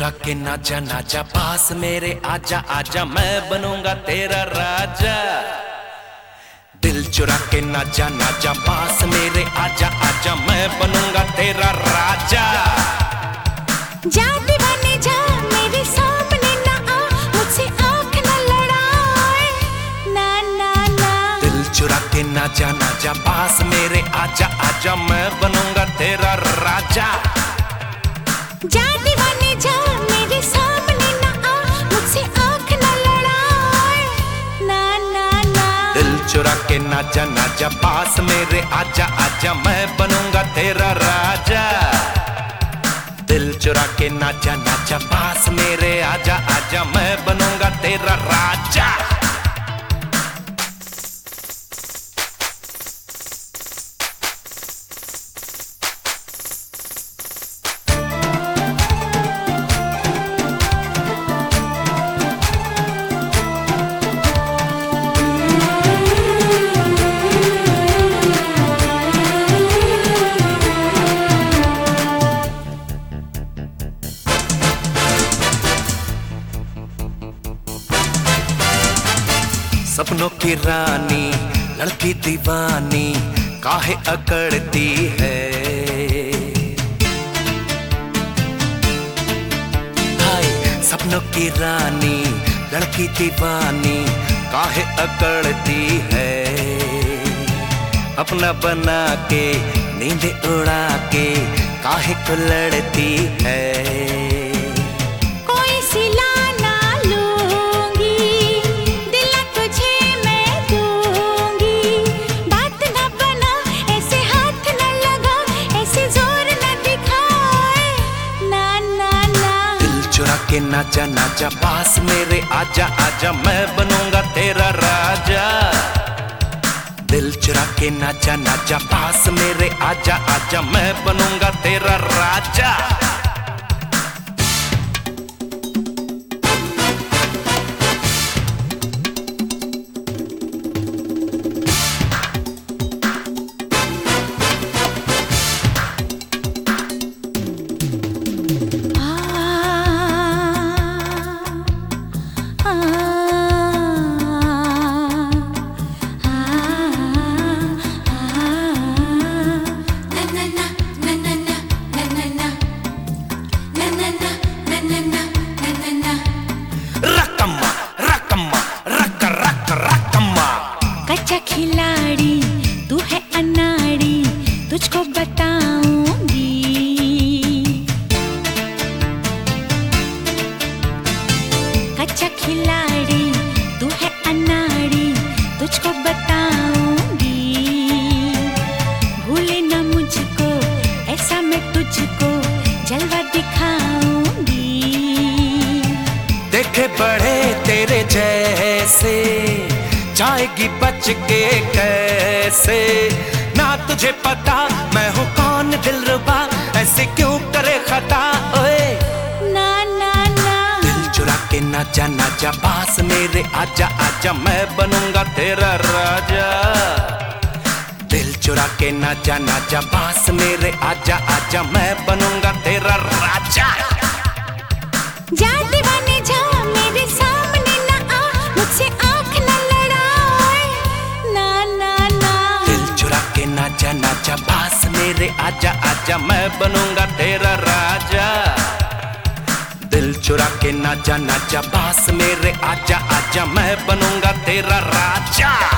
चुरा के नाचा नाचा पास मेरे आजा आजा मैं बनूंगा तेरा राजा। दिल चुरा के नाचा नाचा पास मेरे आजा आजा मैं बनूंगा तेरा राजा। जा दीवाने जा मेरे सामने ना आ, मुझसे आँख न लड़ाए ना ना ना। दिल चुरा के नाचा नाचा पास मेरे आजा आजा मैं बनूंगा तेरा राजा। जा दीवाने जा मेरे सामने ना आ, मुझसे आँख न लड़ाए ना ना ना। दिल चुरा के नाचा नाचा पास मेरे आजा आजा मैं बनूंगा तेरा राजा। दिल चुरा के नाचा नाचा पास मेरे आजा आजा मैं बनूंगा तेरा राजा। सपनों की रानी लड़की दीवानी काहे अकड़ती है। हाय सपनों की रानी लड़की दीवानी काहे अकड़ती है। अपना बना के नींद उड़ा के काहे को लड़ती है। के नाचा नाचा पास मेरे आजा आजा मैं बनूंगा तेरा राजा। दिल चुरा के नाचा नाचा पास मेरे आजा आजा मैं बनूंगा तेरा राजा। कच्चा खिलाड़ी तू है अनाड़ी तुझको बताऊंगी। कच्चा खिलाड़ी तू है अनाड़ी तुझको बताऊंगी। भूले ना मुझको ऐसा मैं तुझको जलवा दिखाऊंगी। देखे बढ़े तेरे जैसे जाएगी बच के कैसे। ना तुझे पता मैं हूँ कौन दिलरुबा ऐसे क्यों करे खता ओए ना ना ना। दिल चुरा के नाचा नाचा पास मेरे आजा आजा मैं बनूंगा तेरा राजा। दिल चुरा के नाचा नाचा पास मेरे आजा आजा मैं बनूंगा तेरा राजा। जा दीवाने जा मेरे सामने ना आ, मुझसे आँख न लड़ाए ना ना ना। दिल चुरा के नाचा नाचा पास मेरे आजा आजा मैं बनूंगा तेरा राजा। दिल चुरा के नाचा नाचा पास मेरे आजा आजा मैं बनूंगा तेरा राजा।